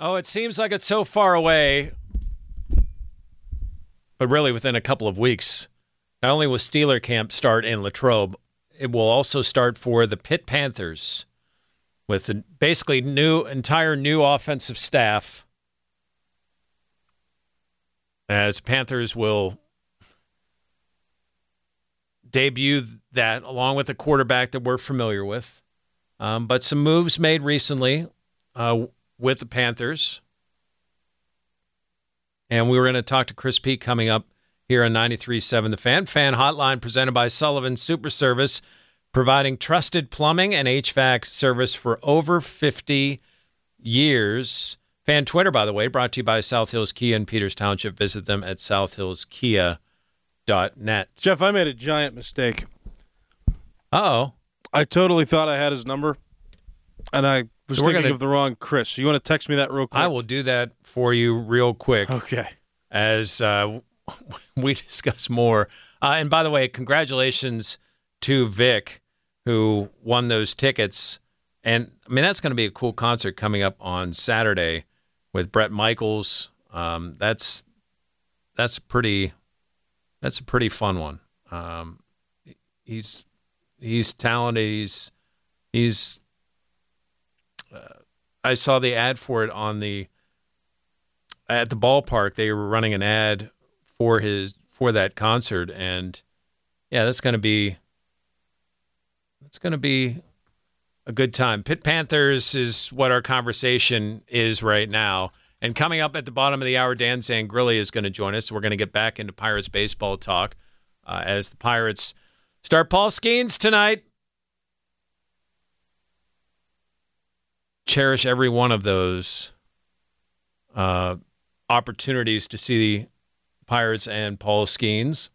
Oh, it seems like it's so far away, but really within a couple of weeks. Not only will Steeler camp start in Latrobe, it will also start for the Pitt Panthers with basically entire new offensive staff, as Panthers will debut that along with a quarterback that we're familiar with. But some moves made recently with the Panthers. And we were going to talk to Chris Peak coming up here on 93.7 The Fan. Fan Hotline presented by Sullivan Super Service, providing trusted plumbing and HVAC service for over 50 years. Fan Twitter, by the way, brought to you by South Hills Kia in Peters Township. Visit them at southhillskia.net. Jeff, I made a giant mistake. Uh-oh. I totally thought I had his number, and I was thinking of the wrong Chris. You want to text me that real quick? I will do that for you real quick. Okay. As we discuss more. And by the way, congratulations to Vic, who won those tickets. And, I mean, that's going to be a cool concert coming up on Saturday with Bret Michaels. That's a pretty fun one. He's talented. He's I saw the ad for it at the ballpark. They were running an ad for that concert, and yeah, that's going to be a good time. Pitt Panthers is what our conversation is right now. And coming up at the bottom of the hour, Dan Zangrilli is going to join us. We're going to get back into Pirates baseball talk as the Pirates start Paul Skeens tonight. Cherish every one of those opportunities to see the Pirates and Paul Skeens,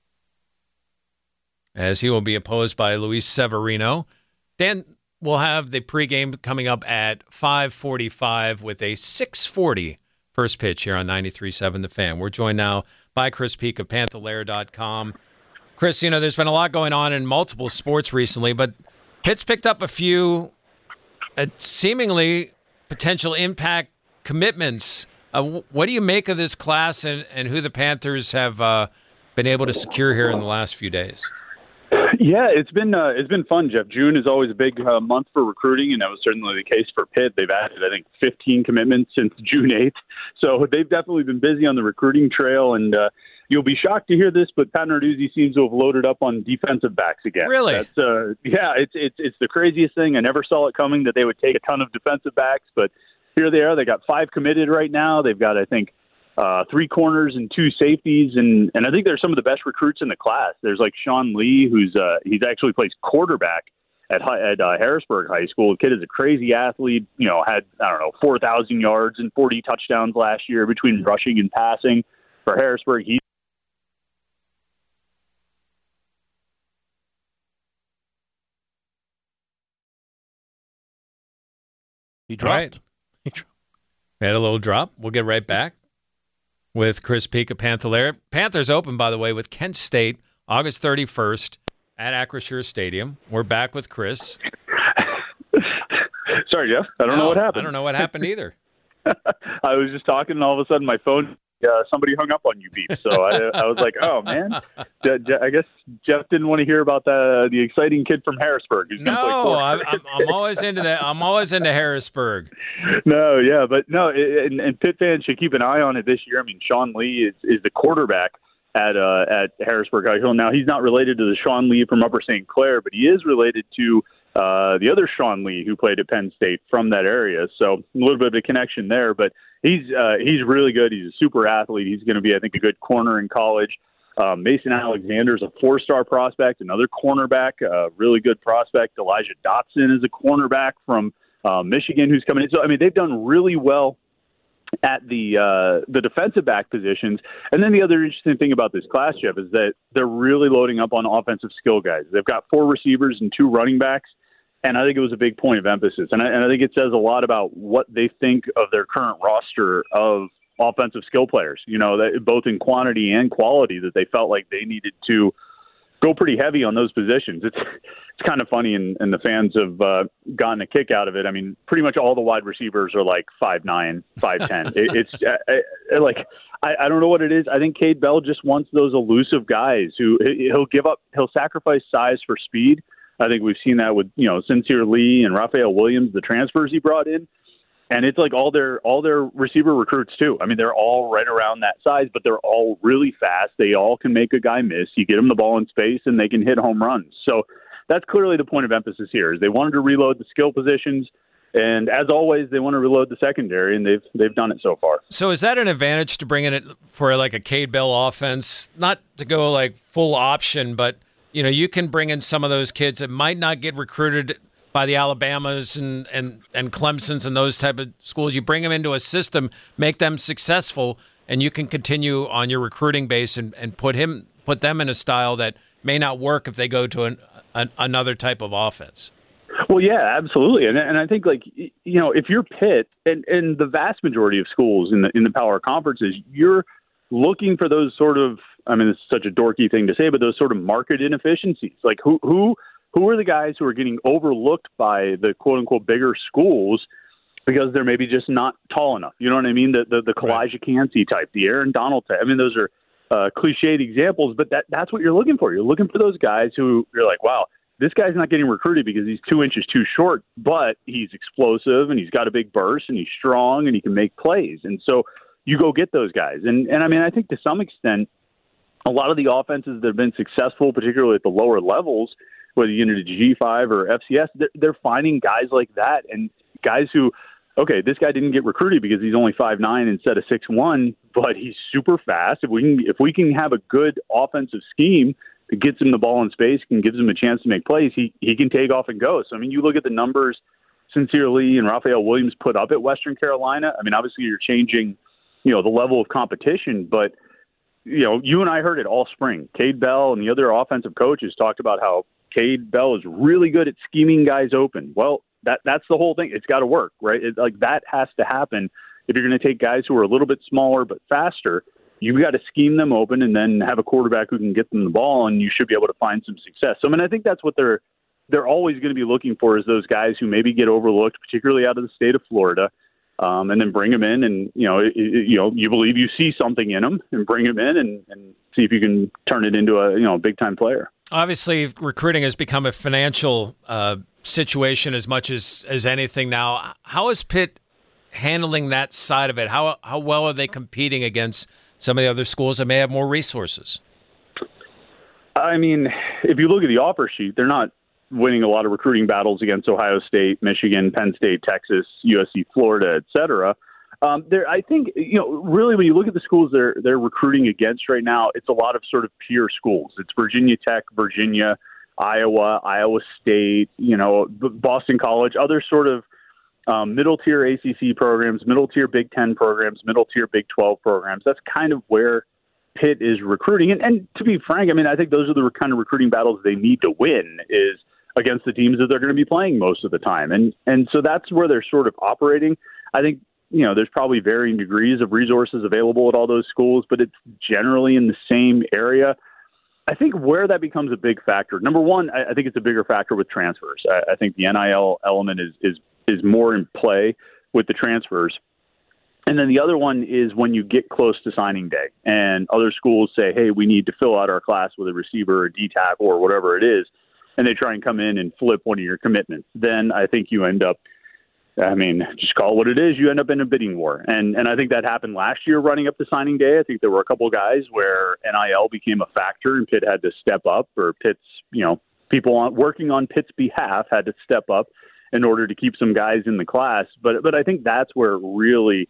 as he will be opposed by Luis Severino. Dan will have the pregame coming up at 5:45 with a 6:40 first pitch here on 93.7 The Fan. We're joined now by Chris Peak of PantherLair.com. Chris, there's been a lot going on in multiple sports recently, but Pitt's picked up a few seemingly potential impact commitments. What do you make of this class and who the Panthers have been able to secure here in the last few days? Yeah, it's been fun, Jeff. June is always a big month for recruiting, and that was certainly the case for Pitt. They've added, I think, 15 commitments since June 8th. So they've definitely been busy on the recruiting trail, and you'll be shocked to hear this, but Pat Narduzzi seems to have loaded up on defensive backs again. Really? Yeah, it's the craziest thing. I never saw it coming that they would take a ton of defensive backs, but here they are. They got 5 committed right now. They've got, I think, 3 corners and 2 safeties, and I think they're some of the best recruits in the class. There's like Sean Lee, he's actually plays quarterback at Harrisburg High School. The kid is a crazy athlete. Had 4,000 yards and 40 touchdowns last year between rushing and passing for Harrisburg. He dropped. Right. We had a little drop. We'll get right back with Chris Peak of Panther. Panthers open, by the way, with Kent State August 31st at Acrisure Stadium. We're back with Chris. Sorry, Jeff. I don't know what happened. I don't know what happened either. I was just talking, and all of a sudden my phone, somebody hung up on you, beep. So I was like, oh, man. I guess Jeff didn't want to hear about the exciting kid from Harrisburg. Who's No, I'm always into that. I'm always into Harrisburg. No, yeah, but no, and Pitt fans should keep an eye on it this year. I mean, Sean Lee is the quarterback at Harrisburg High School. Now, he's not related to the Sean Lee from Upper St. Clair, but he is related to the other Sean Lee who played at Penn State from that area. So a little bit of a connection there, but he's really good. He's a super athlete. He's going to be, I think, a good corner in college. Mason Alexander's a 4-star prospect, another cornerback, a really good prospect. Elijah Dotson is a cornerback from Michigan who's coming in. So, I mean, they've done really well at the defensive back positions. And then the other interesting thing about this class, Jeff, is that they're really loading up on offensive skill guys. They've got 4 receivers and 2 running backs. And I think it was a big point of emphasis. And I think it says a lot about what they think of their current roster of offensive skill players, that both in quantity and quality, that they felt like they needed to go pretty heavy on those positions. It's kind of funny, and the fans have gotten a kick out of it. I mean, pretty much all the wide receivers are like 5'9", 5'10". It's like I don't know what it is. I think Cade Bell just wants those elusive guys who he'll sacrifice size for speed. I think we've seen that with Sincere Lee and Raphael Williams, the transfers he brought in. And it's like all their receiver recruits too. I mean, they're all right around that size, but they're all really fast. They all can make a guy miss. You get them the ball in space, and they can hit home runs. So that's clearly the point of emphasis here. Is they wanted to reload the skill positions, and as always, they want to reload the secondary, and they've done it so far. So is that an advantage to bring in it for like a Cade Bell offense? Not to go like full option, but you can bring in some of those kids that might not get recruited by the Alabamas and Clemsons and those type of schools. You bring them into a system, make them successful, and you can continue on your recruiting base and put them in a style that may not work if they go to another type of offense. Well, yeah, absolutely. And I think, if you're Pitt and the vast majority of schools in the Power Conferences, you're looking for those sort of, I mean, it's such a dorky thing to say, but those sort of market inefficiencies. Like who are the guys who are getting overlooked by the quote-unquote bigger schools because they're maybe just not tall enough? You know what I mean? The Kalijah Cansey type, the Aaron Donald type. I mean, those are cliched examples, but that's what you're looking for. You're looking for those guys who you're like, wow, this guy's not getting recruited because he's 2 inches too short, but he's explosive and he's got a big burst and he's strong and he can make plays. And so you go get those guys. And I mean, I think to some extent, a lot of the offenses that have been successful, particularly at the lower levels, whether you get into G5 or FCS, they're finding guys like that and guys who, okay, this guy didn't get recruited because he's only 5'9" instead of 6'1", but he's super fast. If we can have a good offensive scheme that gets him the ball in space and gives him a chance to make plays, he can take off and go. So, I mean, you look at the numbers Sincere Lee and Raphael Williams put up at Western Carolina. I mean, obviously you're changing, the level of competition, but you and I heard it all spring. Cade Bell and the other offensive coaches talked about how Cade Bell is really good at scheming guys open. Well, that's the whole thing. It's got to work, right? That has to happen. If you're going to take guys who are a little bit smaller but faster, you've got to scheme them open and then have a quarterback who can get them the ball, and you should be able to find some success. So, I mean, I think that's what they're always going to be looking for, is those guys who maybe get overlooked, particularly out of the state of Florida, and then bring them in, and you believe you see something in them, and bring them in and see if you can turn it into a big time player. Obviously, recruiting has become a financial situation as much as anything now. How is Pitt handling that side of it? How well are they competing against some of the other schools that may have more resources? I mean, if you look at the offer sheet, they're not winning a lot of recruiting battles against Ohio State, Michigan, Penn State, Texas, USC, Florida, et cetera. I think, really when you look at the schools they're recruiting against right now, it's a lot of sort of peer schools. It's Virginia Tech, Virginia, Iowa, Iowa State, Boston College, other sort of middle-tier ACC programs, middle-tier Big Ten programs, middle-tier Big 12 programs. That's kind of where Pitt is recruiting. And to be frank, I mean, I think those are the kind of recruiting battles they need to win, is against the teams that they're going to be playing most of the time. And so that's where they're sort of operating. I think, there's probably varying degrees of resources available at all those schools, but it's generally in the same area. I think where that becomes a big factor, number one, I think it's a bigger factor with transfers. I think the NIL element is more in play with the transfers. And then the other one is when you get close to signing day and other schools say, hey, we need to fill out our class with a receiver or D-tackle or whatever it is, and they try and come in and flip one of your commitments. Then I think you end up, just call it what it is, you end up in a bidding war. And I think that happened last year running up to signing day. I think there were a couple of guys where NIL became a factor and Pitt had to step up, or Pitt's, people working on Pitt's behalf had to step up in order to keep some guys in the class. But I think that's where really,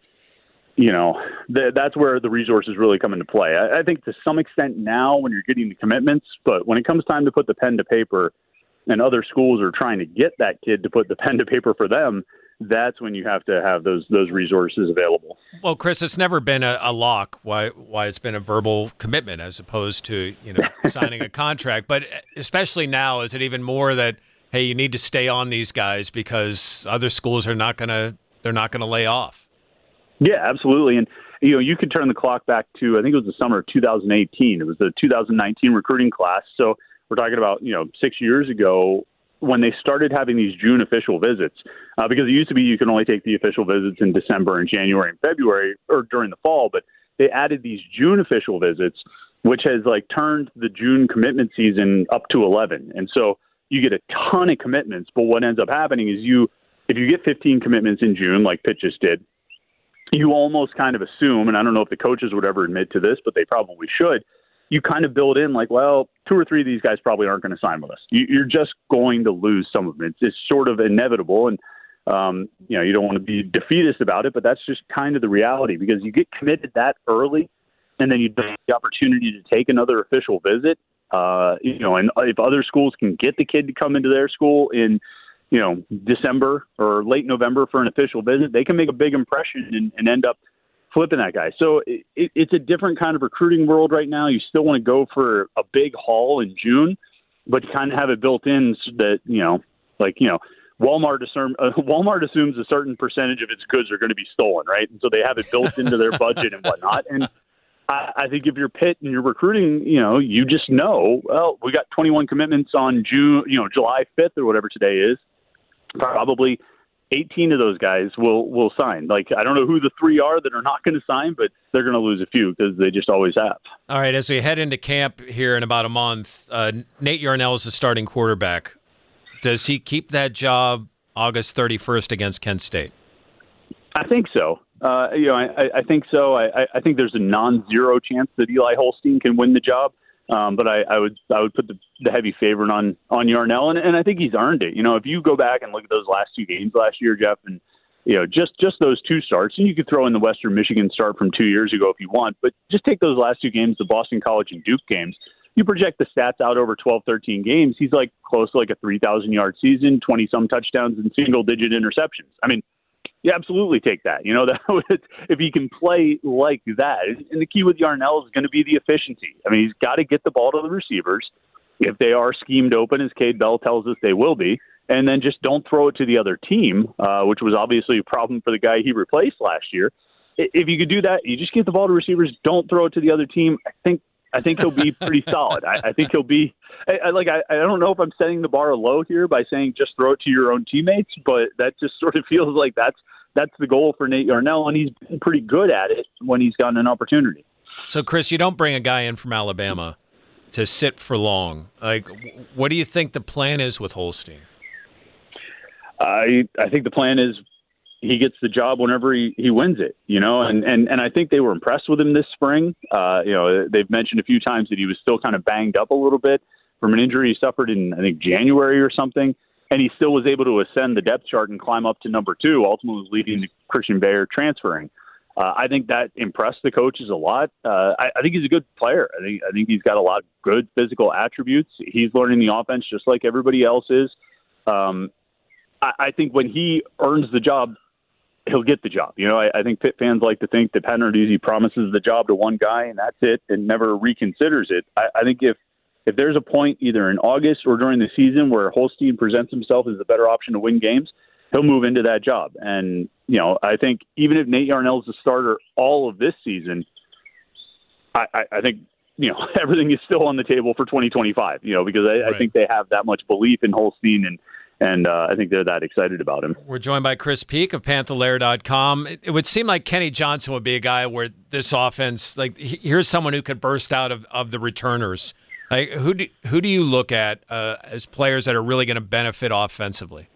that's where the resources really come into play. I think to some extent now when you're getting the commitments, but when it comes time to put the pen to paper and other schools are trying to get that kid to put the pen to paper for them, that's when you have to have those resources available. Well, Chris, it's never been a lock why it's been a verbal commitment as opposed to, signing a contract. But especially now, is it even more that, hey, you need to stay on these guys because other schools they're not going to lay off? Yeah, absolutely. And, you could turn the clock back to, I think it was the summer of 2018. It was the 2019 recruiting class. So we're talking about, 6 years ago when they started having these June official visits, because it used to be you can only take the official visits in December and January and February or during the fall, but they added these June official visits, which has turned the June commitment season up to 11. And so you get a ton of commitments, but what ends up happening is if you get 15 commitments in June, like Pitt just did, you almost kind of assume, and I don't know if the coaches would ever admit to this, but they probably should, you kind of build in 2 or 3 of these guys probably aren't going to sign with us. You're just going to lose some of them. It's sort of inevitable, and you don't want to be defeatist about it, but that's just kind of the reality, because you get committed that early, and then you don't have the opportunity to take another official visit. And if other schools can get the kid to come into their school in December or late November for an official visit, they can make a big impression and end up flipping that guy. So it's a different kind of recruiting world right now. You still want to go for a big haul in June, but you kind of have it built in so that, Walmart assumes a certain percentage of its goods are going to be stolen, right? And so they have it built into their budget and whatnot. And I think if you're Pitt and you're recruiting, you just know, well, we got 21 commitments on July 5th or whatever today is. Probably 18 of those guys will sign. I don't know who the 3 are that are not going to sign, but they're going to lose a few because they just always have. All right, as we head into camp here in about a month, Nate Yarnell is the starting quarterback. Does he keep that job August 31st against Kent State? I think so. I think so. I think there's a non-zero chance that Eli Holstein can win the job. But I would put the heavy favorite on Yarnell, and I think he's earned it. If you go back and look at those last 2 games last year, Jeff, and just those 2 starts, and you could throw in the Western Michigan start from 2 years ago if you want, but just take those last 2 games, the Boston College and Duke games. You project the stats out over 12, 13 games. He's close to a 3,000-yard season, 20-some touchdowns, and single-digit interceptions. I mean, you absolutely take that. If he can play like that. And the key with Yarnell is going to be the efficiency. I mean, he's got to get the ball to the receivers. If they are schemed open, as Cade Bell tells us they will be, and then just don't throw it to the other team, which was obviously a problem for the guy he replaced last year. If you could do that, you just get the ball to receivers, don't throw it to the other team. I think he'll be pretty solid. I think he'll be I don't know if I'm setting the bar low here by saying just throw it to your own teammates, but that just sort of feels like that's the goal for Nate Yarnell, and he's been pretty good at it when he's gotten an opportunity. So, Chris, you don't bring a guy in from Alabama to sit for long. What do you think the plan is with Holstein? I think the plan is he gets the job whenever he wins it, and I think they were impressed with him this spring. They've mentioned a few times that he was still kind of banged up a little bit from an injury he suffered in, I think, January or something, and he still was able to ascend the depth chart and climb up to number 2, ultimately leading to Christian Bayer transferring. I think that impressed the coaches a lot. I think he's a good player. I think he's got a lot of good physical attributes. He's learning the offense just like everybody else is. I think when he earns the job, he'll get the job. I think Pitt fans like to think that Pat Narduzzi promises the job to one guy and that's it and never reconsiders it. I think if there's a point either in August or during the season where Holstein presents himself as the better option to win games, he'll move into that job. And, I think even if Nate Yarnell is the starter all of this season, I think, everything is still on the table for 2025, because I think they have that much belief in Holstein and I think they're that excited about him. We're joined by Chris Peak of Panthalair.com. It would seem like Kenny Johnson would be a guy where this offense, here's someone who could burst out of the returners. Who do you look at as players that are really going to benefit offensively?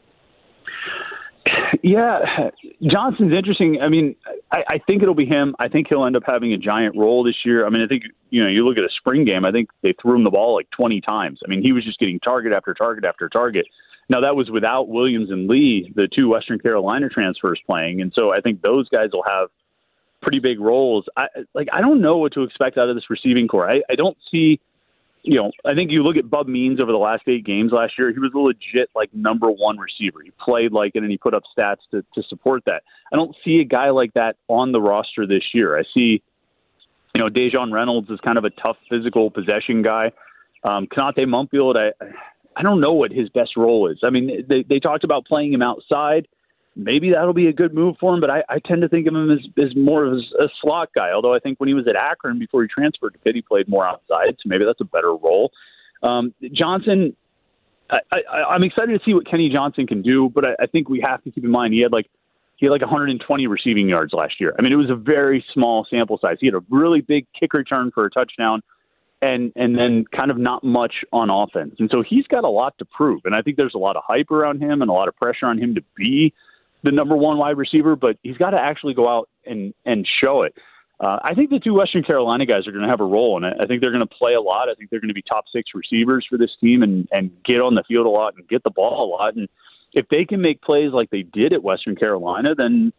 Yeah, Johnson's interesting. I mean, I think it'll be him. I think he'll end up having a giant role this year. I mean, I think, you look at a spring game, I think they threw him the ball 20 times. I mean, he was just getting target after target after target. Now, that was without Williams and Lee, the 2 Western Carolina transfers playing. And so I think those guys will have pretty big roles. I don't know what to expect out of this receiving core. I don't see, I think you look at Bub Means over the last 8 games last year, he was a legit number 1 receiver. He played like it and he put up stats to support that. I don't see a guy like that on the roster this year. I see, Dejon Reynolds is kind of a tough physical possession guy. Konate Mumpfield, I don't know what his best role is. I mean, they talked about playing him outside. Maybe that'll be a good move for him, but I tend to think of him as more of a slot guy, although I think when he was at Akron before he transferred to Pitt, he played more outside, so maybe that's a better role. Johnson, I'm excited to see what Kenny Johnson can do, but I think we have to keep in mind he had like 120 receiving yards last year. I mean, it was a very small sample size. He had a really big kick return for a touchdown, and then kind of not much on offense. And so he's got a lot to prove. And I think there's a lot of hype around him and a lot of pressure on him to be the number one wide receiver, but he's got to actually go out and show it. I think the two Western Carolina guys are going to have a role in it. I think they're going to play a lot. I think they're going to be top 6 receivers for this team and get on the field a lot and get the ball a lot. And if they can make plays like they did at Western Carolina, then,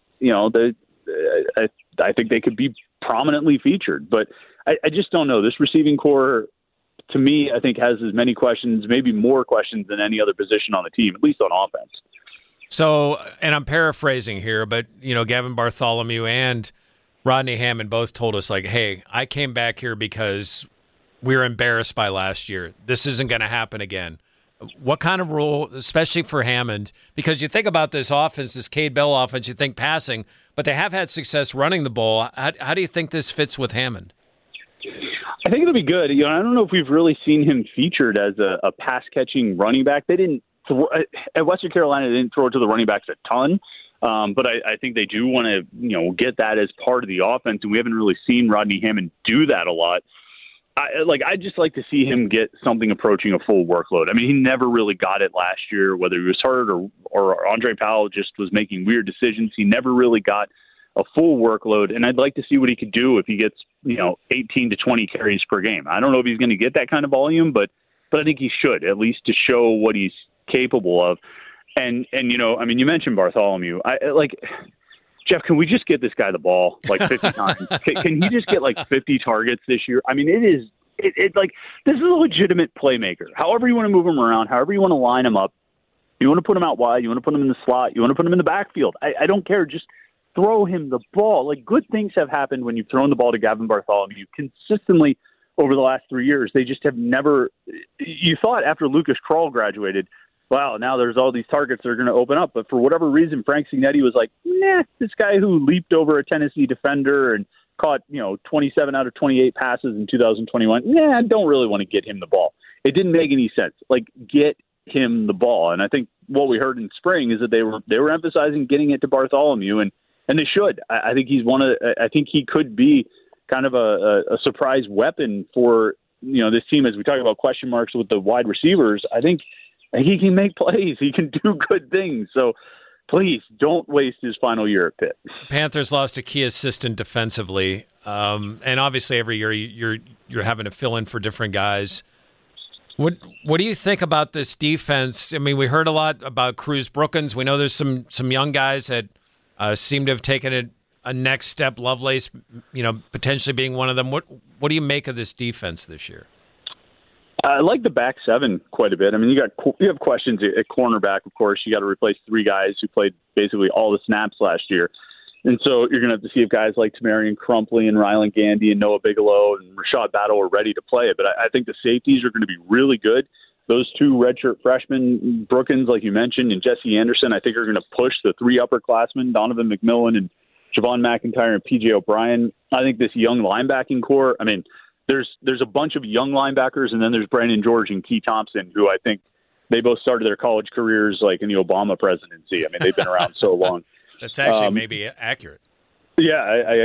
I think they could be prominently featured. But I just don't know. This receiving core, to me, I think has as many questions, maybe more questions than any other position on the team, at least on offense. So, and I'm paraphrasing here, but, Gavin Bartholomew and Rodney Hammond both told us, like, hey, I came back here because we were embarrassed by last year. This isn't going to happen again. What kind of role, especially for Hammond, because you think about this offense, this Cade Bell offense, you think passing, but they have had success running the ball. How do you think this fits with Hammond? I think it'll be good. I don't know if we've really seen him featured as a pass-catching running back. They didn't at Western Carolina, they didn't throw it to the running backs a ton. But I think they do want to, get that as part of the offense, and we haven't really seen Rodney Hammond do that a lot. I'd just like to see him get something approaching a full workload. I mean, he never really got it last year, whether he was hurt or Andre Powell just was making weird decisions. He never really got a full workload, and I'd like to see what he could do if he gets, 18 to 20 carries per game. I don't know if he's going to get that kind of volume, but I think he should, at least to show what he's capable of. And you mentioned Bartholomew. Jeff, can we just get this guy the ball like 50 times? Can he just get like 50 targets this year? I mean, this is a legitimate playmaker. However you want to move him around, however you want to line him up, you want to put him out wide, you want to put him in the slot, you want to put him in the backfield. I don't care. Just throw him the ball. Like, good things have happened when you've thrown the ball to Gavin Bartholomew consistently over the last 3 years. They just have never – you thought after Lucas Krull graduated, wow, now there's all these targets that are going to open up. But for whatever reason, Frank Cignetti was like, this guy who leaped over a Tennessee defender and caught, 27 out of 28 passes in 2021, I don't really want to get him the ball. It didn't make any sense. Like, get him the ball. And I think what we heard in spring is that they were emphasizing getting it to Bartholomew, and they should. I think I think he could be kind of a surprise weapon for, this team as we talk about question marks with the wide receivers. I think he can make plays. He can do good things. So please don't waste his final year at Pitt. Panthers lost a key assistant defensively. And obviously every year you're having to fill in for different guys. What do you think about this defense? I mean, we heard a lot about Cruz Brookins. We know there's some young guys that seem to have taken a next step. Lovelace, potentially being one of them. What do you make of this defense this year? I like the back seven quite a bit. I mean, you have questions at cornerback, of course. You got to replace 3 guys who played basically all the snaps last year. And so you're going to have to see if guys like Tamarian Crumpley and Rylan Gandy and Noah Bigelow and Rashad Battle are ready to play it. But I think the safeties are going to be really good. Those 2 redshirt freshmen, Brookins, like you mentioned, and Jesse Anderson, I think are going to push the 3 upperclassmen, Donovan McMillan and Javon McIntyre and P.J. O'Brien. I think this young linebacking core, I mean, there's a bunch of young linebackers, and then there's Brandon George and Key Thompson, who I think they both started their college careers like in the Obama presidency. I mean, they've been around so long. That's actually maybe accurate. Yeah, I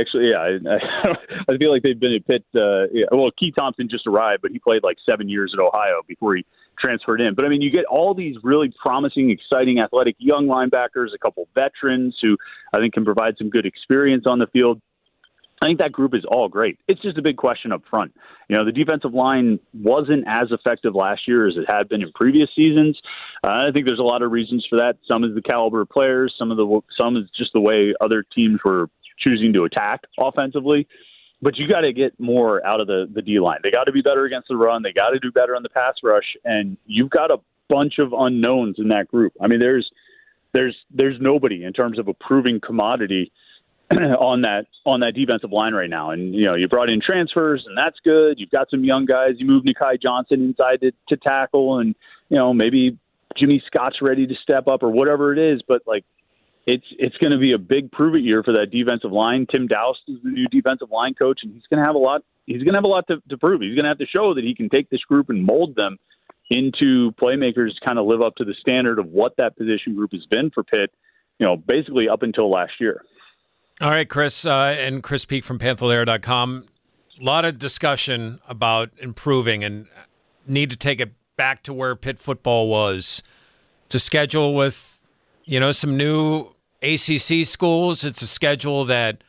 feel like they've been at Pitt. Well, Key Thompson just arrived, but he played like 7 years at Ohio before he transferred in. But I mean, you get all these really promising, exciting, athletic young linebackers, a couple veterans who I think can provide some good experience on the field. I think that group is all great. It's just a big question up front. The defensive line wasn't as effective last year as it had been in previous seasons. I think there's a lot of reasons for that. Some is the caliber of players. Some is just the way other teams were choosing to attack offensively. But you got to get more out of the D-line. They got to be better against the run. They got to do better on the pass rush. And you've got a bunch of unknowns in that group. I mean, there's nobody in terms of a proven commodity on that defensive line right now. And, you brought in transfers, and that's good. You've got some young guys. You moved Nikai Johnson inside to tackle, and, maybe Jimmy Scott's ready to step up or whatever it is. But, it's going to be a big prove-it year for that defensive line. Tim Doust is the new defensive line coach, and he's going to have a lot to prove. He's going to have to show that he can take this group and mold them into playmakers to kind of live up to the standard of what that position group has been for Pitt, basically up until last year. All right, Chris, and Chris Peak from Pantherlair.com. A lot of discussion about improving and need to take it back to where Pitt football was. It's a schedule with, some new ACC schools. It's a schedule that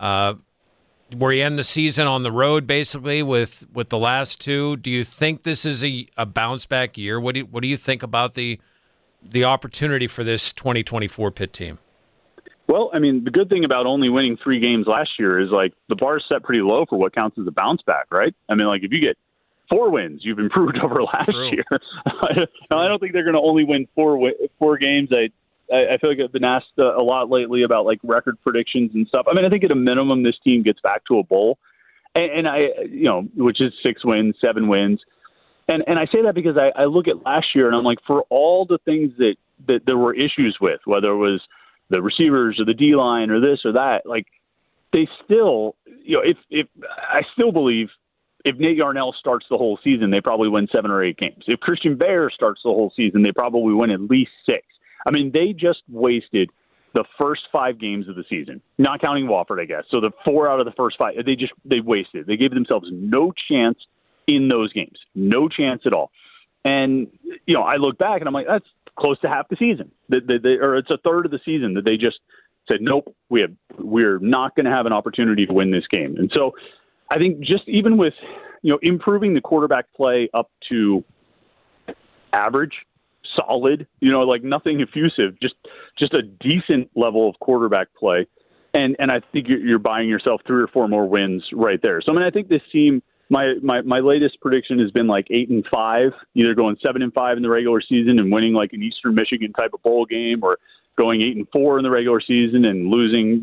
where you end the season on the road, basically, with the last two. Do you think this is a bounce back year? What do you think about the opportunity for this 2024 Pitt team? Well, I mean, the good thing about only winning 3 games last year is the bar is set pretty low for what counts as a bounce back, right? I mean, if you get 4 wins, you've improved over last year. I don't think they're going to only win 4 games. I feel like I've been asked a lot lately about record predictions and stuff. I mean, I think at a minimum this team gets back to a bowl, and which is 6 wins, 7 wins, and I say that because I look at last year and I'm like, for all the things that there were issues with, whether it was the receivers or the D line or this or that, they still, if I still believe if Nate Yarnell starts the whole season, they probably win 7 or 8 games. If Christian Baer starts the whole season, they probably win at least 6. I mean, they just wasted the first 5 games of the season, not counting Wofford, I guess. So the 4 out of the first 5, they wasted. They gave themselves no chance in those games, no chance at all. And, I look back and I'm like, that's close to half the season. Or it's a third of the season that they just said, nope, we're not going to have an opportunity to win this game. And so I think just even with, improving the quarterback play up to average, solid, nothing effusive, just a decent level of quarterback play. And I think you're buying yourself 3 or 4 more wins right there. So, I mean, I think this team, my latest prediction has been 8-5, either going 7-5 in the regular season and winning an Eastern Michigan type of bowl game, or going 8-4 in the regular season and losing,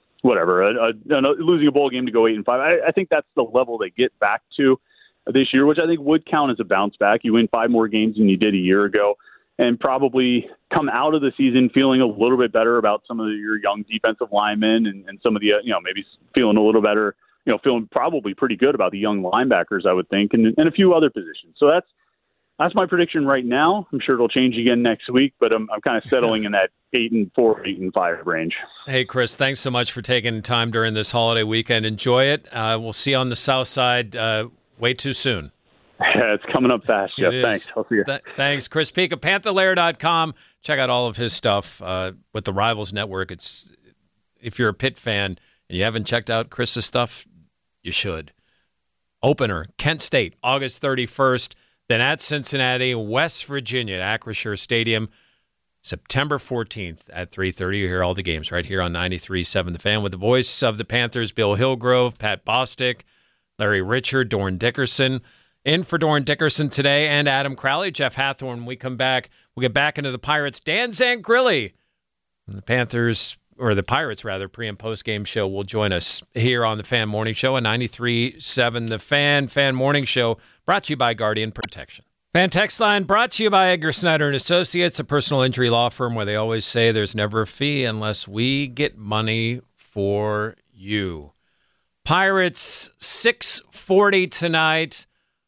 losing a bowl game to go 8-5. I think that's the level they get back to this year, which I think would count as a bounce back. You win 5 more games than you did a year ago, and probably come out of the season feeling a little bit better about some of your young defensive linemen and some of the, maybe feeling a little better, feeling probably pretty good about the young linebackers, I would think, and a few other positions. So that's my prediction right now. I'm sure it'll change again next week, but I'm kind of settling in that 8-4, 8-5 range. Hey, Chris, thanks so much for taking time during this holiday weekend. Enjoy it. We'll see you on the south side way too soon. Yeah, it's coming up fast, Jeff. Thanks. I'll see you. Thanks. Chris Peak of Pantherlair.com. Check out all of his stuff with the Rivals Network. If you're a Pitt fan and you haven't checked out Chris's stuff, you should. Opener, Kent State, August 31st. Then at Cincinnati, West Virginia, at Acrisure Stadium, September 14th at 3:30. You hear all the games right here on 93.7 The Fan with the voice of the Panthers, Bill Hillgrove, Pat Bostic, Larry Richard, Dorn Dickerson. In for Dorn Dickerson today and Adam Crowley, Jeff Hathorn. When we come back, we'll get back into the Pirates. Dan Zangrilli, the Pirates, pre- and post-game show, will join us here on the Fan Morning Show at 93.7 The Fan Morning Show, brought to you by Guardian Protection. Fan Text Line brought to you by Edgar Snyder & Associates, a personal injury law firm where they always say there's never a fee unless we get money for you. Pirates, 6:40 tonight.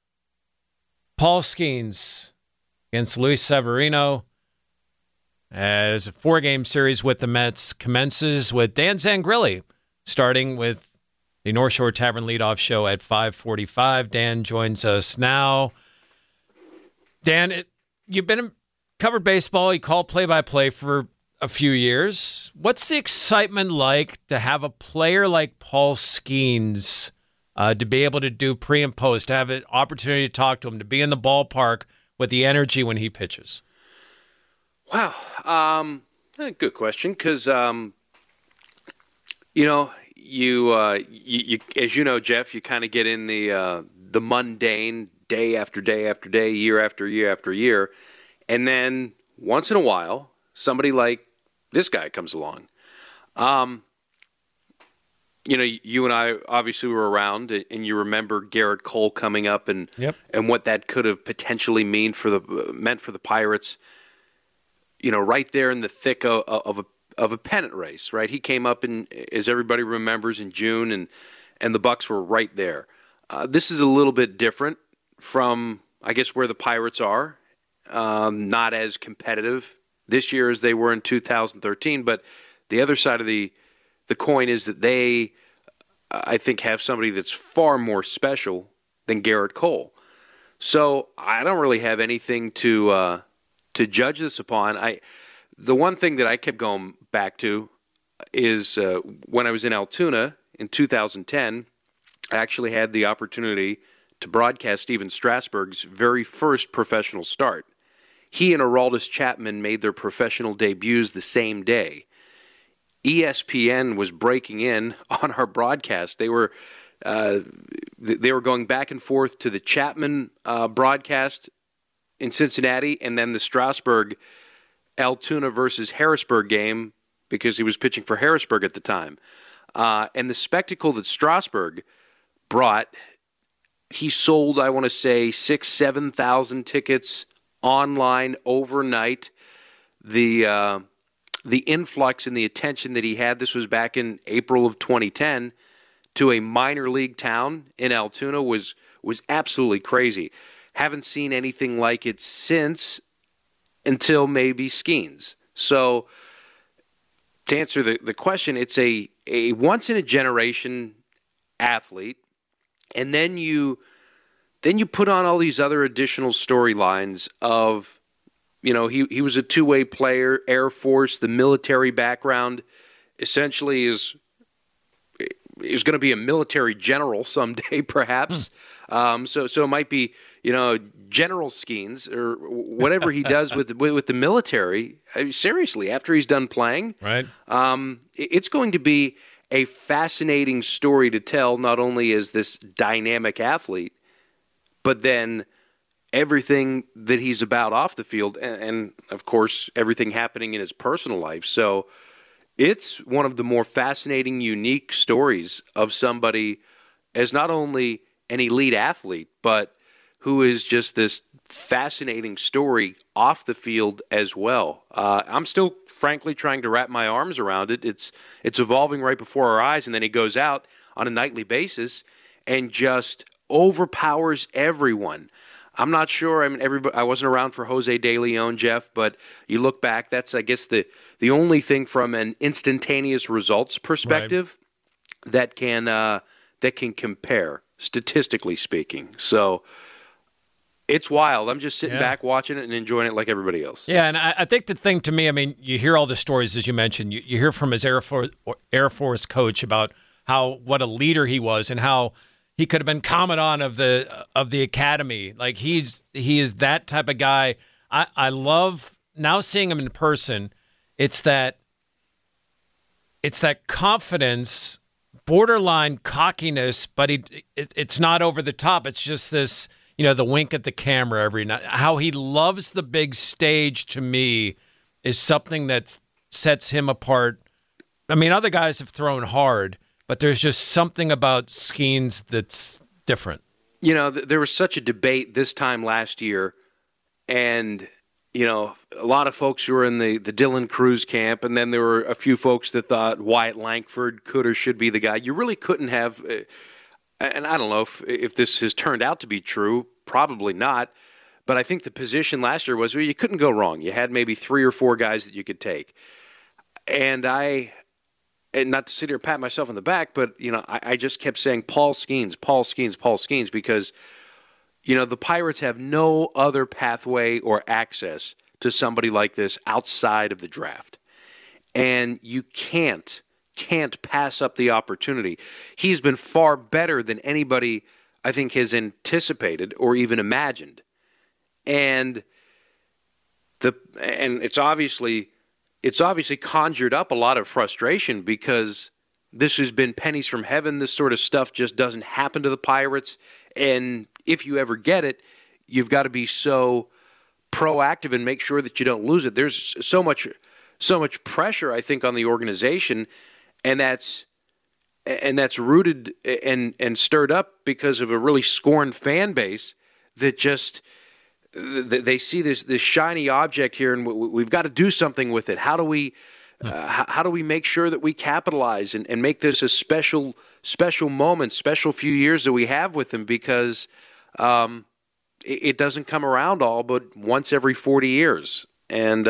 Paul Skeens against Luis Severino as a 4-game series with the Mets commences with Dan Zangrilli starting with the North Shore Tavern leadoff show at 5:45. Dan joins us now. Dan, you've covered baseball. You called play-by-play for a few years. What's the excitement like to have a player like Paul Skeens to be able to do pre and post, to have an opportunity to talk to him, to be in the ballpark with the energy when he pitches? Wow. Good question, because, you as you know, Jeff, you kind of get in the mundane day after day after day, year after year after year, and then once in a while, somebody like this guy comes along. You and I obviously were around, and you remember Garrett Cole coming up, and what that could have potentially meant for the Pirates. Right there in the thick of a pennant race, right? He came up as everybody remembers, in June, and the Bucks were right there. This is a little bit different from, I guess, where the Pirates are, not as competitive this year as they were in 2013. But the other side of the coin is that they, I think, have somebody that's far more special than Garrett Cole. So I don't really have anything to judge this upon. The one thing that I kept going back to is when I was in Altoona in 2010, I actually had the opportunity to broadcast Steven Strasburg's very first professional start. He and Aroldis Chapman made their professional debuts the same day. ESPN was breaking in on our broadcast. They were going back and forth to the Chapman broadcast in Cincinnati and then the Strasburg Altoona versus Harrisburg game because he was pitching for Harrisburg at the time. And the spectacle that Strasburg brought, he sold, I want to say, 6,000-7,000 tickets online overnight. The influx and the attention that he had, this was back in April of 2010, to a minor league town in Altoona was absolutely crazy. Haven't seen anything like it since until maybe Skeens. So to answer the question, it's a once-in-a-generation athlete, and then you put on all these other additional storylines of, he was a two-way player, Air Force, the military background, essentially is going to be a military general someday, perhaps. So it might be, General Skeens or whatever he does with the military. I mean, seriously, after he's done playing, right? It's going to be a fascinating story to tell. Not only as this dynamic athlete, but then everything that he's about off the field, and of course everything happening in his personal life. So it's one of the more fascinating, unique stories of somebody as not only an elite athlete, but who is just this fascinating story off the field as well. I'm still, frankly, trying to wrap my arms around it. It's evolving right before our eyes, and then he goes out on a nightly basis and just overpowers everyone. I'm not sure. I mean, I wasn't around for Jose De Leon, Jeff, but you look back, that's, I guess, the only thing from an instantaneous results perspective that can compare, statistically speaking. So it's wild. I'm just sitting back watching it and enjoying it like everybody else. Yeah, and I think the thing to me, I mean, you hear all the stories, as you mentioned. You hear from his Air Force coach about what a leader he was and how he could have been commandant of the academy. Like he is that type of guy. I love now seeing him in person. It's that confidence, borderline cockiness, but it's not over the top. It's just this, the wink at the camera every night. How he loves the big stage, to me, is something that sets him apart. I mean, other guys have thrown hard, but there's just something about Skeens that's different. There was such a debate this time last year, and, a lot of folks who were in the Dylan Cruz camp, and then there were a few folks that thought Wyatt Langford could or should be the guy. You really couldn't have, and I don't know if this has turned out to be true, probably not, but I think the position last year was you couldn't go wrong. You had maybe 3 or 4 guys that you could take. And not to sit here and pat myself on the back, but, I just kept saying Paul Skeens, because, the Pirates have no other pathway or access to somebody like this outside of the draft. And you can't pass up the opportunity. He's been far better than anybody, I think, has anticipated or even imagined. And it's obviously conjured up a lot of frustration because this has been pennies from heaven. This sort of stuff just doesn't happen to the Pirates. And if you ever get it, you've got to be so proactive and make sure that you don't lose it. There's so much pressure, I think, on the organization, and that's rooted and stirred up because of a really scorned fan base that just they see this shiny object here, and we've got to do something with it. How do we make sure that we capitalize and make this a special moment, special few years that we have with him? Because it doesn't come around all but once every 40 years. And,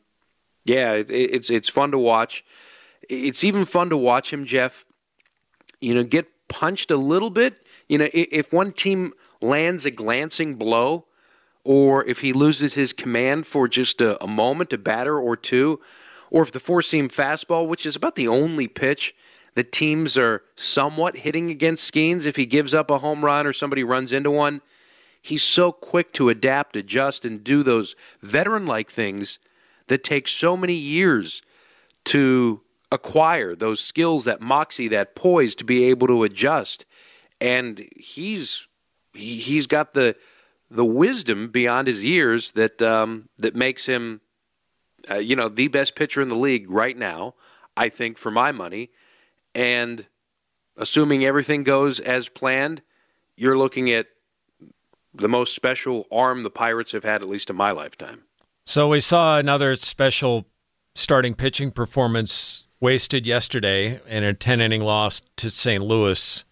it's fun to watch. It's even fun to watch him, Jeff, get punched a little bit. If one team lands a glancing blow, or if he loses his command for just a moment, a batter or two, or if the four-seam fastball, which is about the only pitch that teams are somewhat hitting against Skeens, if he gives up a home run or somebody runs into one, he's so quick to adapt, adjust, and do those veteran-like things that take so many years to acquire, those skills, that moxie, that poise to be able to adjust. And he's got the wisdom beyond his years that makes him, the best pitcher in the league right now, I think, for my money. And assuming everything goes as planned, you're looking at the most special arm the Pirates have had, at least in my lifetime. So we saw another special starting pitching performance wasted yesterday in a 10-inning loss to St. Louis.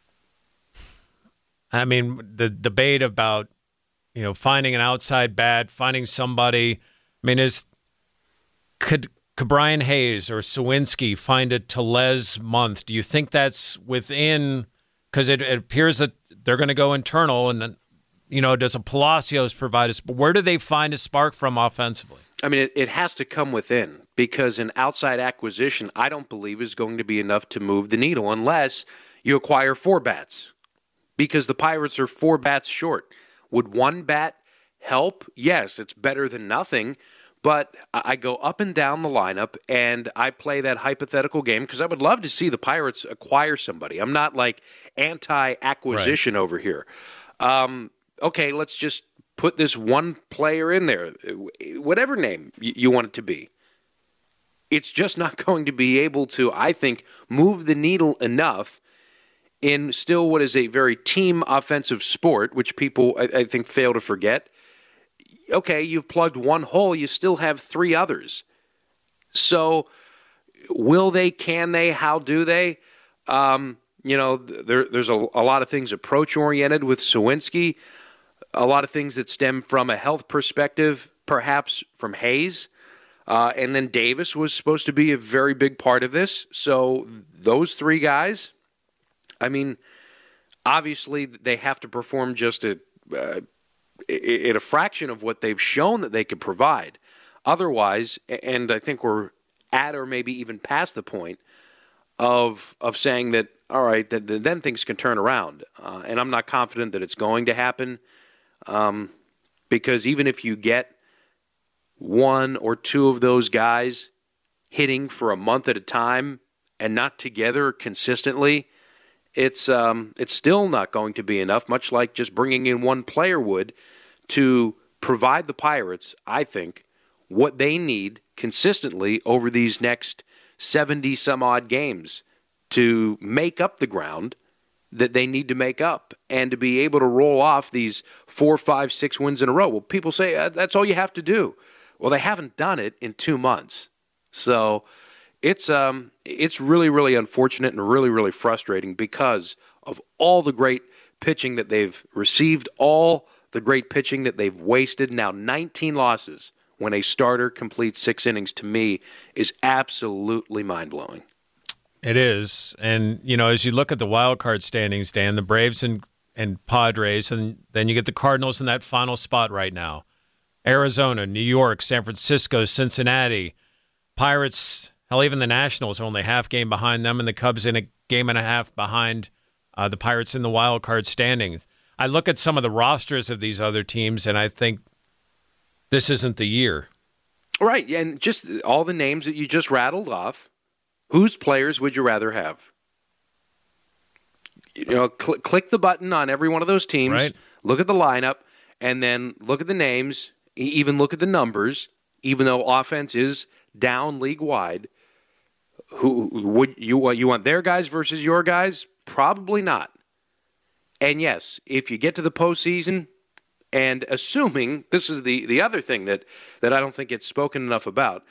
I mean, the debate about, finding an outside bat, finding somebody. I mean, could Brian Hayes or Sawinski find a Tellez month? Do you think that's within? Because it appears that they're going to go internal, and does a Palacios provide us? But where do they find a spark from offensively? I mean, it has to come within, because an outside acquisition, I don't believe, is going to be enough to move the needle unless you acquire 4 bats, because the Pirates are 4 bats short. Would 1 bat help? Yes, it's better than nothing, but I go up and down the lineup, and I play that hypothetical game because I would love to see the Pirates acquire somebody. I'm not like anti-acquisition over here. Okay, let's just put this one player in there, whatever name you want it to be. It's just not going to be able to, I think, move the needle enough in still what is a very team offensive sport, which people, I think, fail to forget. Okay, you've plugged one hole, you still have 3 others. So will they, can they, how do they? There's a lot of things approach-oriented with Sawinski, a lot of things that stem from a health perspective, perhaps from Hayes. And then Davis was supposed to be a very big part of this. So those 3 guys, I mean, obviously they have to perform just at a fraction of what they've shown that they could provide. Otherwise, and I think we're at or maybe even past the point of saying that, all right, then things can turn around. And I'm not confident that it's going to happen, because even if you get 1 or 2 of those guys hitting for a month at a time and not together consistently, it's still not going to be enough, much like just bringing in 1 player would, to provide the Pirates, I think, what they need consistently over these next 70-some-odd games to make up the ground that they need to make up and to be able to roll off these 4, 5, 6 wins in a row. Well, people say that's all you have to do. Well, they haven't done it in 2 months. So it's really, really unfortunate and really, really frustrating because of all the great pitching that they've received, all the great pitching that they've wasted. Now 19 losses when a starter completes 6 innings, to me, is absolutely mind-blowing. It is. And, as you look at the wild card standings, Dan, the Braves and Padres, and then you get the Cardinals in that final spot right now. Arizona, New York, San Francisco, Cincinnati, Pirates, hell, even the Nationals are only half game behind them, and the Cubs in a game and a half behind the Pirates in the wild card standings. I look at some of the rosters of these other teams, and I think this isn't the year. Right, and just all the names that you just rattled off, whose players would you rather have? Click the button on every one of those teams, right. Look at the lineup, and then look at the names, even look at the numbers, even though offense is down league-wide. Who would you want their guys versus your guys? Probably not. And yes, if you get to the postseason, and assuming, this is the other thing that I don't think it's spoken enough about,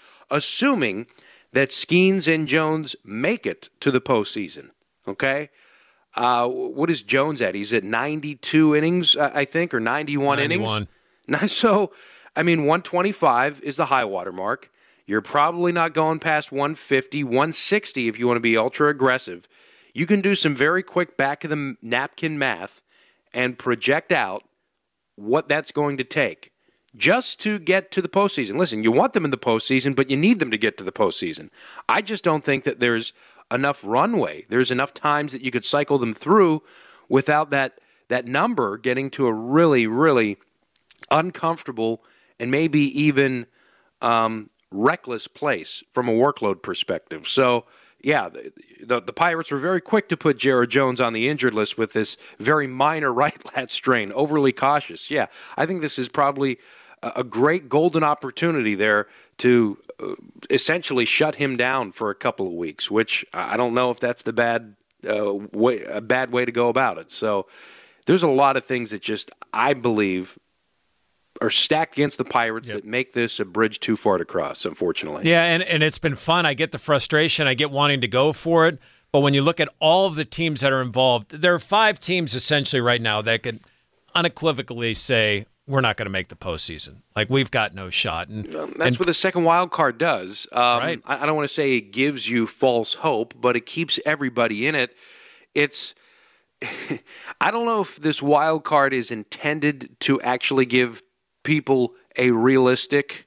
assuming that Skeens and Jones make it to the postseason, okay? What is Jones at? He's at 92 innings, I think, or 91 innings. So, 125 is the high water mark. You're probably not going past 150, 160 if you want to be ultra aggressive. You can do some very quick back-of-the-napkin math and project out what that's going to take just to get to the postseason. Listen, you want them in the postseason, but you need them to get to the postseason. I just don't think that there's enough runway. There's enough times that you could cycle them through without that number getting to a really, really uncomfortable and maybe even reckless place from a workload perspective. So, yeah, the Pirates were very quick to put Jared Jones on the injured list with this very minor right lat strain, overly cautious. Yeah, I think this is probably a great golden opportunity there to essentially shut him down for a couple of weeks, which I don't know if that's a bad way to go about it. So there's a lot of things that just, I believe, are stacked against the Pirates that make this a bridge too far to cross, unfortunately. Yeah, and it's been fun. I get the frustration. I get wanting to go for it. But when you look at all of the teams that are involved, there are 5 teams essentially right now that could unequivocally say, we're not going to make the postseason. Like, we've got no shot. That's what the second wild card does. Right. I don't want to say it gives you false hope, but it keeps everybody in it. I don't know if this wild card is intended to actually give people a realistic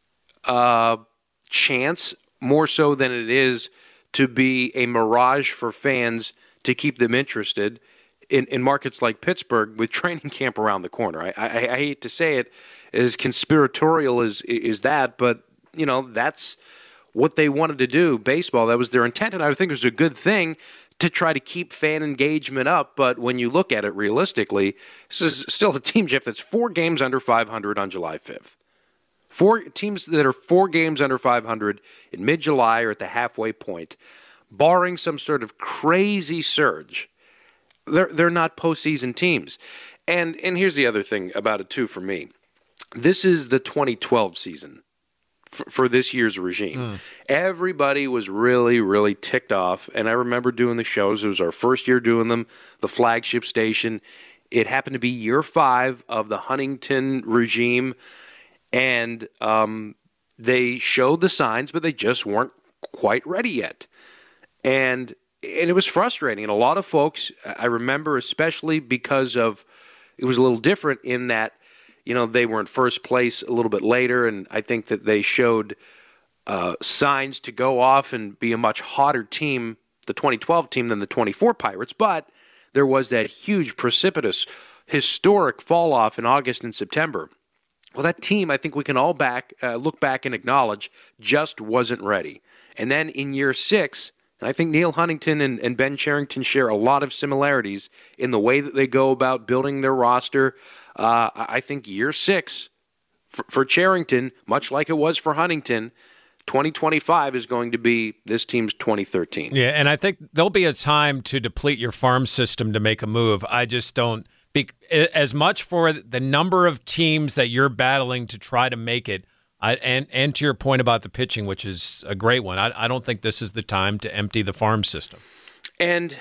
chance, more so than it is to be a mirage for fans to keep them interested in markets like Pittsburgh with training camp around the corner. I hate to say it, as conspiratorial as that, but that's what they wanted to do. Baseball, that was their intent, and I think it was a good thing to try to keep fan engagement up. But when you look at it realistically, this is still a team, Jeff, that's 4 games under 500 on July 5th. 4 teams that are 4 games under 500 in mid-July or at the halfway point, barring some sort of crazy surge, they're not postseason teams. And here's the other thing about it, too, for me. This is the 2012 season for this year's regime. Everybody was really, really ticked off, and I remember doing the shows. It was our first year doing them, the flagship station. It happened to be year 5 of the Huntington regime, and they showed the signs, but they just weren't quite ready yet. And it was frustrating. And a lot of folks, I remember, especially because of, it was a little different in that, they were in first place a little bit later, and I think that they showed signs to go off and be a much hotter team, the 2012 team, than the 24 Pirates. But there was that huge, precipitous, historic fall-off in August and September. Well, that team, I think we can all look back and acknowledge, just wasn't ready. And then in year 6, and I think Neil Huntington and Ben Cherington share a lot of similarities in the way that they go about building their roster. I think year 6 for Cherington, much like it was for Huntington, 2025 is going to be this team's 2013. Yeah, and I think there'll be a time to deplete your farm system to make a move. I just don't. As much for the number of teams that you're battling to try to make it, and to your point about the pitching, which is a great one, I don't think this is the time to empty the farm system. And,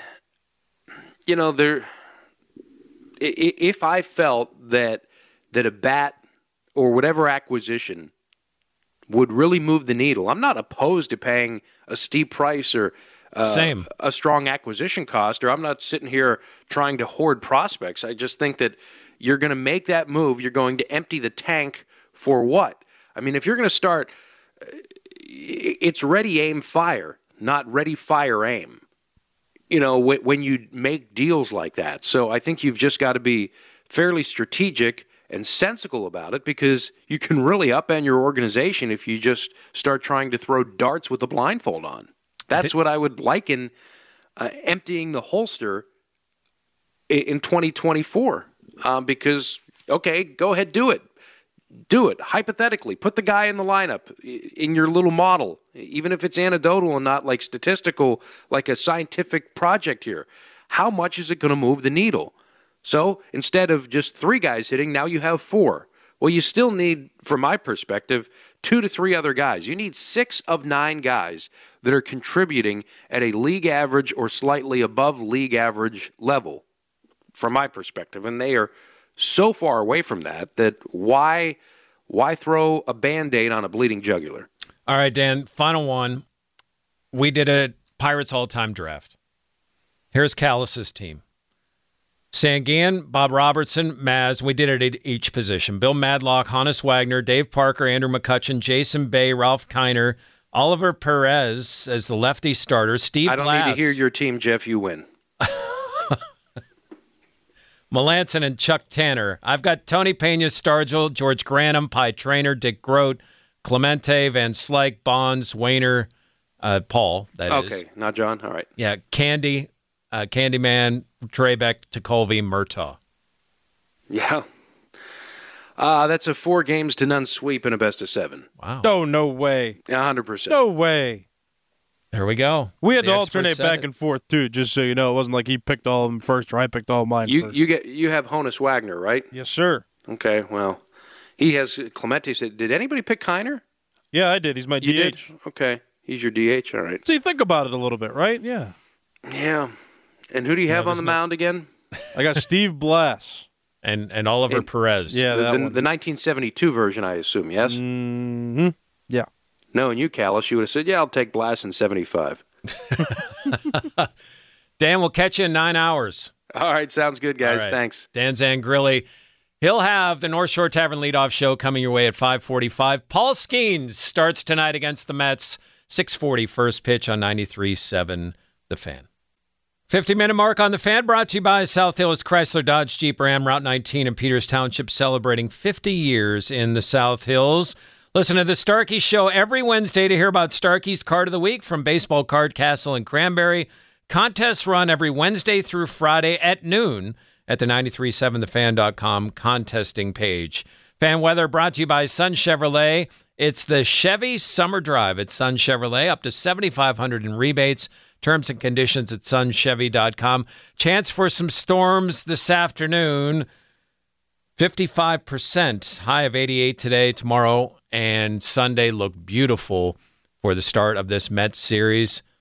if I felt that a bat or whatever acquisition would really move the needle, I'm not opposed to paying a steep price or a strong acquisition cost, or I'm not sitting here trying to hoard prospects. I just think that you're going to make that move. You're going to empty the tank for what? I mean, if you're going to start, it's ready, aim, fire, not ready, fire, aim. When you make deals like that. So I think you've just got to be fairly strategic and sensible about it, because you can really upend your organization if you just start trying to throw darts with a blindfold on. That's what I would liken emptying the holster in 2024. Because, okay, go ahead, do it. Do it. Hypothetically, put the guy in the lineup in your little model, even if it's anecdotal and not like statistical, like a scientific project here. How much is it going to move the needle? So instead of just 3 guys hitting, now you have 4. Well, you still need, from my perspective, 2 to 3 other guys. You need 6 of 9 guys that are contributing at a league average or slightly above league average level, from my perspective. And they are so far away from that why throw a Band-Aid on a bleeding jugular? All right, Dan, final one. We did a Pirates all-time draft. Here's Callis's team. Sanguin, Bob Robertson, Maz. We did it at each position. Bill Madlock, Honus Wagner, Dave Parker, Andrew McCutchen, Jason Bay, Ralph Kiner, Oliver Perez as the lefty starter. Steve I don't Blass. need to hear your team, Jeff. You win. Melanson and Chuck Tanner. I've got Tony Pena, Stargell, George Granum, Pie Traynor, Dick Grote, Clemente, Van Slyke, Bonds, Wainer, Paul, that is. Okay, not John. All right. Yeah, Candy, Candyman, Trebeck, Tekulve, Murtaugh. Yeah. That's a 4 games to none sweep in a best of 7. Wow. Oh, no way. 100%. No way. There we go. We had to alternate back and forth, too, just so you know. It wasn't like he picked all of them first or I picked all of mine first. You have Honus Wagner, right? Yes, sir. Okay, well, he has Clemente. Said, did anybody pick Kiner? Yeah, I did. He's my DH. You did? Okay. He's your DH? All right. So you think about it a little bit, right? Yeah. Yeah. And who do you have on the mound again? I got Steve Blass. And Oliver Perez. Yeah, the one. 1972 version, I assume, yes? Mm-hmm. Yeah. No, and you, Callis, you would have said, yeah, I'll take Blass in 75. Dan, we'll catch you in 9 hours. All right, sounds good, guys. Right. Thanks. Dan Zangrilli. He'll have the North Shore Tavern leadoff show coming your way at 5:45. Paul Skeens starts tonight against the Mets. 6:40 first pitch on 93.7 The Fan. 50-minute mark on The Fan brought to you by South Hills Chrysler Dodge Jeep Ram Route 19 in Peters Township, celebrating 50 years in the South Hills. Listen to the Starkey Show every Wednesday to hear about Starkey's Card of the Week from Baseball Card Castle in Cranberry. Contests run every Wednesday through Friday at noon at the 937thefan.com contesting page. Fan weather brought to you by Sun Chevrolet. It's the Chevy Summer Drive at Sun Chevrolet, up to $7,500 in rebates. Terms and conditions at sunchevy.com. Chance for some storms this afternoon. 55%, high of 88 today, tomorrow, and Sunday look beautiful for the start of this Mets series.